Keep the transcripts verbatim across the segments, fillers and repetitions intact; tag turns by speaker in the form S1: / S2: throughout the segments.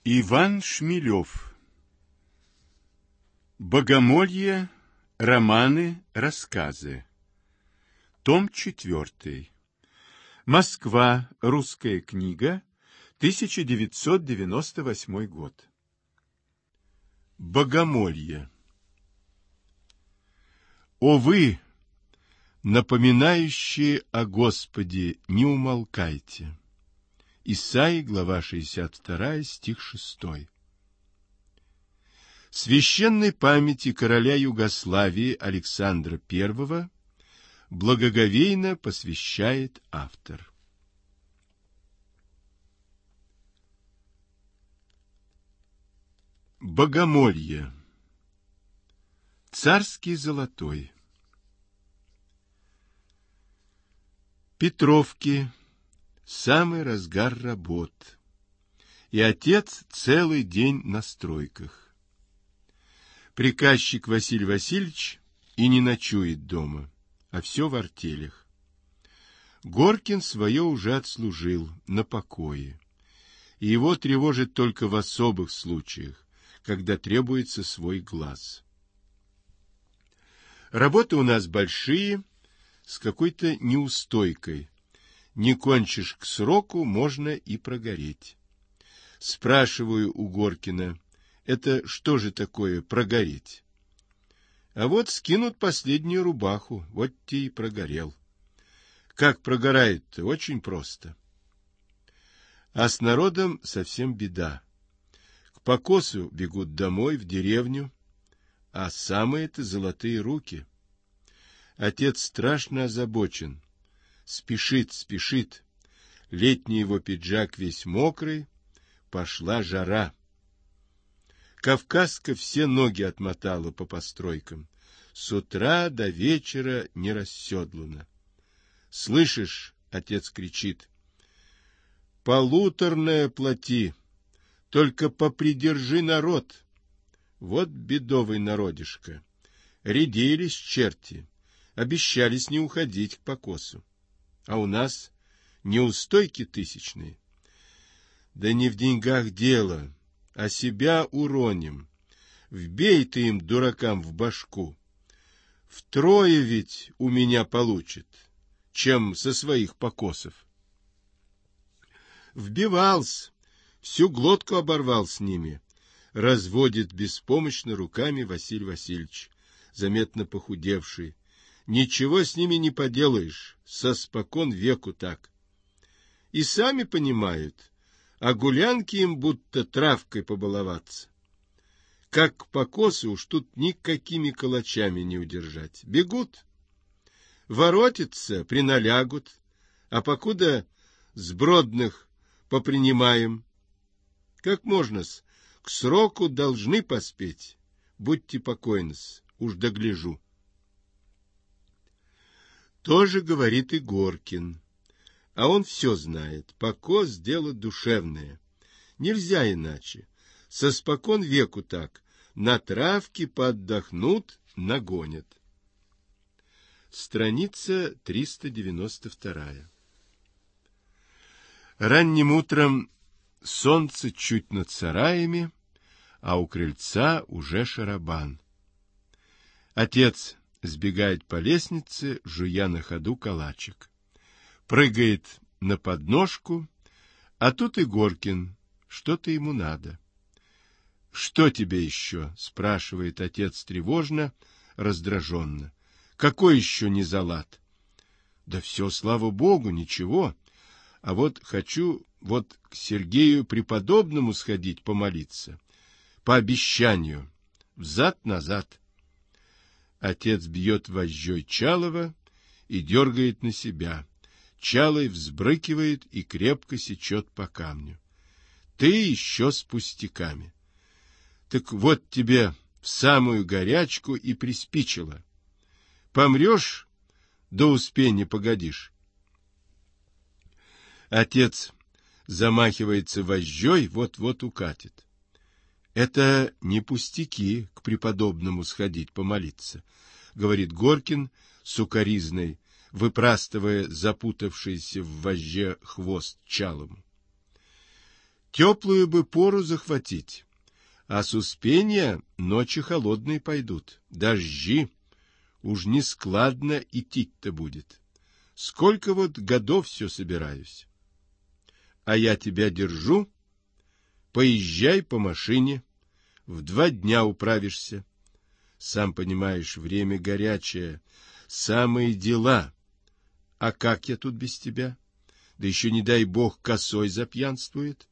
S1: Иван Шмелев. Богомолье. Романы, рассказы. Том четвертый. Москва. Русская книга. тысяча девятьсот девяносто восьмой год. Богомолье. О вы, напоминающие о Господе, не умолкайте. Исаии, глава шестьдесят два, стих шестой. Священной памяти короля Югославии Александра Первого благоговейно посвящает автор. Богомолье. Царский золотой. Петровки. Самый разгар работ. И отец целый день на стройках. Приказчик Василий Васильевич и не ночует дома, а все в артелях. Горкин свое уже отслужил на покое. И его тревожит только в особых случаях, когда требуется свой глаз. Работы у нас большие, с какой-то неустойкой. Не кончишь к сроку, можно и прогореть. Спрашиваю у Горкина, это что же такое прогореть? А вот скинут последнюю рубаху, вот те и прогорел. Как прогорает-то? Очень просто. А с народом совсем беда. К покосу бегут домой, в деревню, а самые-то золотые руки. Отец страшно озабочен. Спешит, спешит. Летний его пиджак весь мокрый, пошла жара. Кавказка все ноги отмотала по постройкам. С утра до вечера не расседлана. Слышишь, отец кричит, полуторное плати, только попридержи народ. Вот бедовый народишко. Рядились черти, обещались не уходить к покосу. А у нас неустойки тысячные. Да не в деньгах дело, а себя уроним. Вбей ты им, дуракам, в башку. Втрое ведь у меня получит, чем со своих покосов. Вбивался, всю глотку оборвал с ними. Разводит беспомощно руками Василий Васильевич, заметно похудевший. Ничего с ними не поделаешь, со спокон веку так. И сами понимают, а гулянки им будто травкой побаловаться. Как к покосу уж тут никакими калачами не удержать. Бегут, воротятся, приналягут, а покуда сбродных попринимаем. Как можно-с, к сроку должны поспеть. Будьте покойны-с, уж догляжу. Тоже говорит и Горкин. А он все знает. Покос — дело душевное. Нельзя иначе. Со спокон веку так. На травке поотдохнут, нагонят. Страница триста девяносто вторая. Ранним утром солнце чуть над сараями, а у крыльца уже шарабан. Отец сбегает по лестнице, жуя на ходу калачик. Прыгает на подножку, а тут и Горкин. Что-то ему надо. — Что тебе еще? — спрашивает отец тревожно, раздраженно. — Какой еще незалад? — Да все, слава богу, ничего. А вот хочу вот к Сергею Преподобному сходить помолиться. По обещанию. Взад-назад. Отец бьет вожжой Чалова и дергает на себя. Чалый взбрыкивает и крепко сечет по камню. Ты еще с пустяками. Так вот тебе в самую горячку и приспичило. Помрешь, до успения погодишь. Отец замахивается вожжой, вот-вот укатит. Это не пустяки к преподобному сходить помолиться, говорит Горкин сукоризной, выпрастывая запутавшийся в вожже хвост Чалому. Теплую бы пору захватить, а с Успения ночи холодные пойдут, дожди, уж нескладно идти-то будет. Сколько вот годов все собираюсь. А я тебя держу, поезжай по машине, в два дня управишься. Сам понимаешь, время горячее, самые дела. А как я тут без тебя? Да еще, не дай бог, косой запьянствует.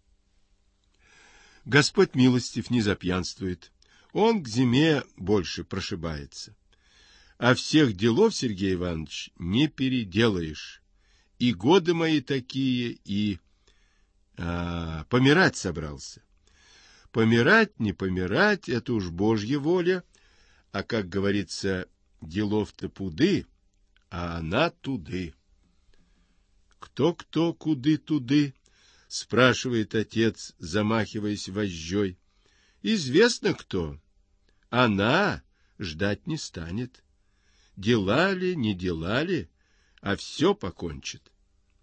S1: Господь милостив, не запьянствует. Он к зиме больше прошибается. А всех делов, Сергей Иванович, не переделаешь. И годы мои такие, и... А, помирать собрался. Помирать, не помирать, это уж Божья воля. А, как говорится, делов-то пуды, а она туды. Кто-кто, куды-туды, спрашивает отец, замахиваясь вожжой. Известно кто. Она ждать не станет. Дела ли, не дела ли, а все покончит.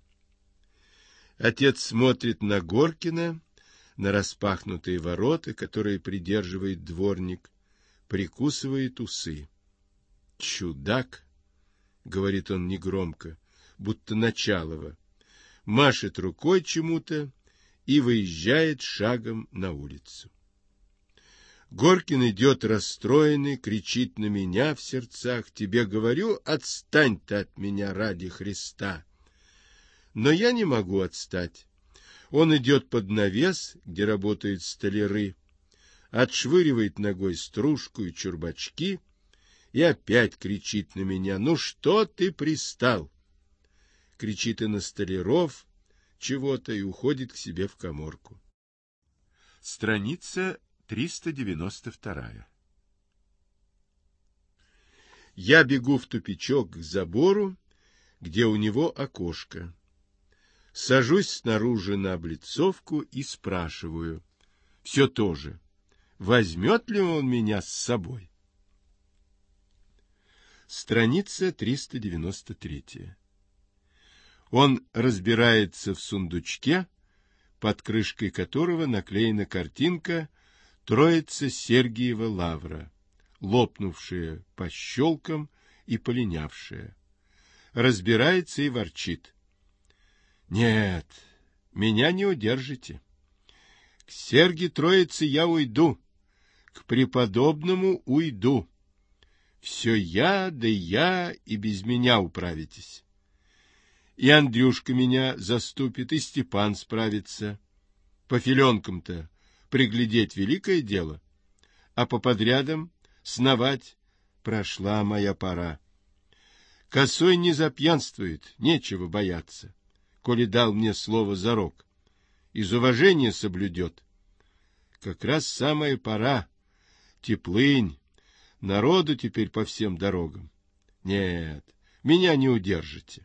S1: Отец смотрит на Горкина, на распахнутые ворота, которые придерживает дворник, прикусывает усы. «Чудак!» — говорит он негромко, будто Началова, машет рукой чему-то и выезжает шагом на улицу. Горкин идет расстроенный, кричит на меня в сердцах: «Тебе говорю, отстань ты от меня ради Христа!» Но я не могу отстать. Он идет под навес, где работают столяры, отшвыривает ногой стружку и чурбачки и опять кричит на меня: «Ну что ты пристал?» Кричит и на столяров чего-то и уходит к себе в каморку. Страница триста девяносто вторая. Я бегу в тупичок к забору, где у него окошко. Сажусь снаружи на облицовку и спрашиваю. Все то же. Возьмет ли он меня с собой? Страница триста девяносто третья. Он разбирается в сундучке, под крышкой которого наклеена картинка Троица Сергиева Лавра, лопнувшая по щелкам и полинявшая. Разбирается и ворчит. Нет, меня не удержите. К Серге Троице я уйду, к преподобному уйду. Все я, да я, и без меня управитесь. И Андрюшка меня заступит, и Степан справится. По филенкам-то приглядеть великое дело, а по подрядам сновать прошла моя пора. Косой не запьянствует, нечего бояться, коли дал мне слово зарок. Из уважения соблюдет. Как раз самая пора. Теплынь. Народу теперь по всем дорогам. Нет, меня не удержите.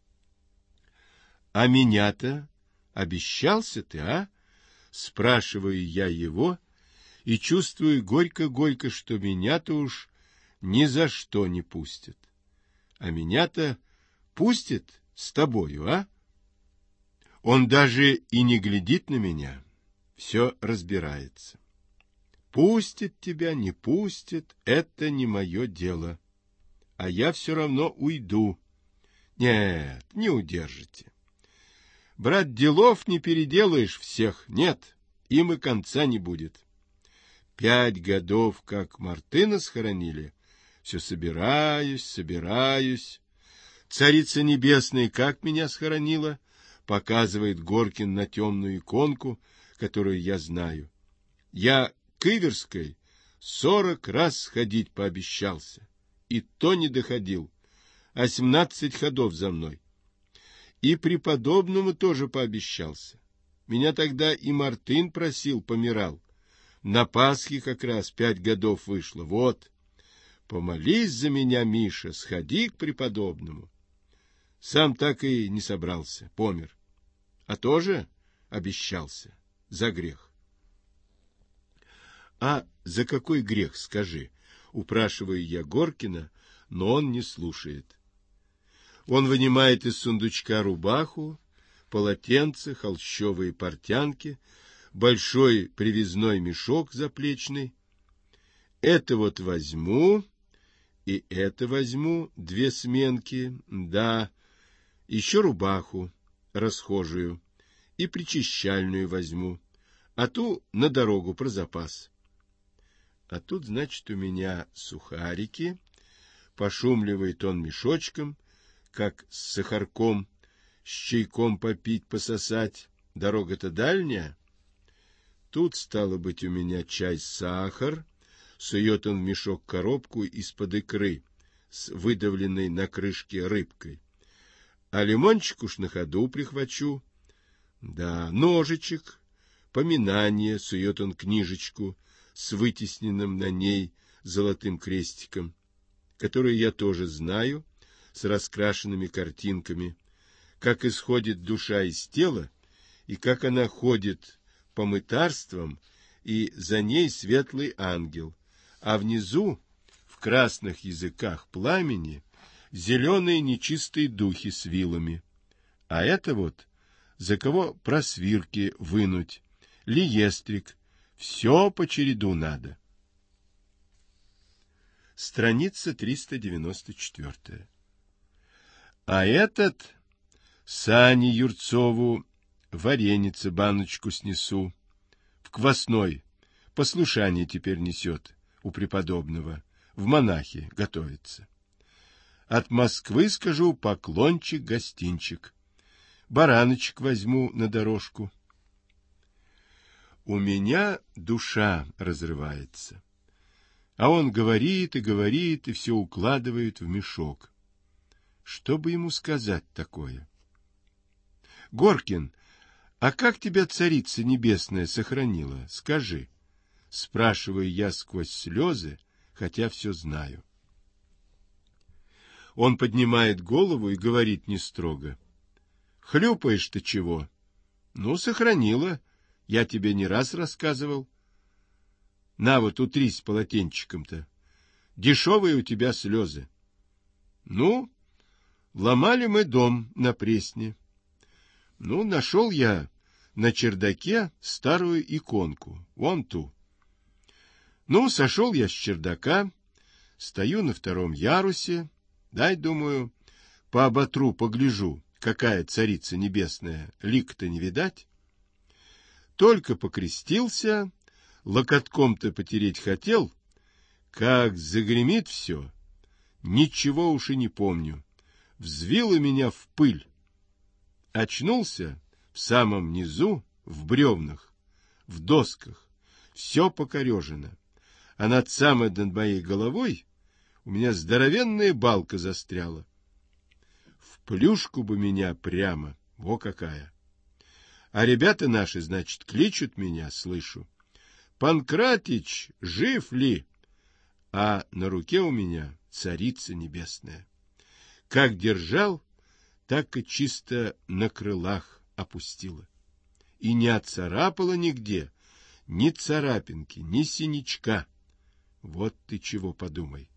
S1: А меня-то обещался ты, а? Спрашиваю я его и чувствую горько-горько, что меня-то уж ни за что не пустят. А меня-то пустят с тобою, а? Он даже и не глядит на меня, все разбирается. Пустит тебя, не пустит, это не мое дело. А я все равно уйду. Нет, не удержите. Брат, делов не переделаешь всех, нет, им и конца не будет. Пять годов, как Мартына схоронили, все собираюсь, собираюсь. Царица Небесная как меня схоронила, показывает Горкин на темную иконку, которую я знаю. Я к Иверской сорок раз сходить пообещался, и то не доходил, а семнадцать ходов за мной. И преподобному тоже пообещался. Меня тогда и Мартын просил, помирал. На Пасхе как раз пять годов вышло. Вот, помолись за меня, Миша, сходи к преподобному. Сам так и не собрался, помер. А тоже обещался за грех. А за какой грех, скажи? Упрашиваю я Горкина, но он не слушает. Он вынимает из сундучка рубаху, полотенце, холщовые портянки, большой привязной мешок заплечный. Это вот возьму, и это возьму, две сменки, да, еще рубаху расхожую и причищальную возьму, а ту на дорогу про запас. А тут, значит, у меня сухарики, пошумливает он мешочком, как с сахарком, с чайком попить, пососать, дорога-то дальняя. Тут, стало быть, у меня чай-сахар, сует он в мешок коробку из-под икры с выдавленной на крышке рыбкой. А лимончик уж на ходу прихвачу. Да, ножичек, поминание, сует он книжечку с вытесненным на ней золотым крестиком, который я тоже знаю, с раскрашенными картинками, как исходит душа из тела, и как она ходит по мытарствам, и за ней светлый ангел, а внизу, в красных языках пламени, зеленые нечистые духи с вилами. А это вот, за кого просвирки вынуть, лиестрик, все по череду надо. Страница триста девяносто четыре. А этот Сане Юрцову вареницы баночку снесу. В квасной. Послушание теперь несет у преподобного. В монахи готовится. От Москвы, скажу, поклончик-гостинчик. Бараночек возьму на дорожку. У меня душа разрывается. А он говорит и говорит, и все укладывает в мешок. Что бы ему сказать такое? Горкин, а как тебя Царица Небесная сохранила? Скажи. Спрашиваю я сквозь слезы, хотя все знаю. Он поднимает голову и говорит не строго. Хлюпаешь ты чего? Ну, сохранила. Я тебе не раз рассказывал. На вот, утрись полотенчиком-то. Дешевые у тебя слезы. Ну, ломали мы дом на Пресне. Ну, нашел я на чердаке старую иконку, вон ту. Ну, сошел я с чердака, стою на втором ярусе, дай, думаю, по оботру погляжу, какая Царица Небесная, лик-то не видать. Только покрестился, локотком-то потереть хотел, как загремит все, ничего уж и не помню, взвило меня в пыль. Очнулся в самом низу, в бревнах, в досках, все покорежено, а над самой над моей головой у меня здоровенная балка застряла. В плюшку бы меня прямо, во какая! А ребята наши, значит, кличут меня, слышу. Панкратич, жив ли? А на руке у меня Царица Небесная. Как держал, так и чисто на крылах опустила. И не отцарапала нигде, ни царапинки, ни синячка. Вот ты чего подумай.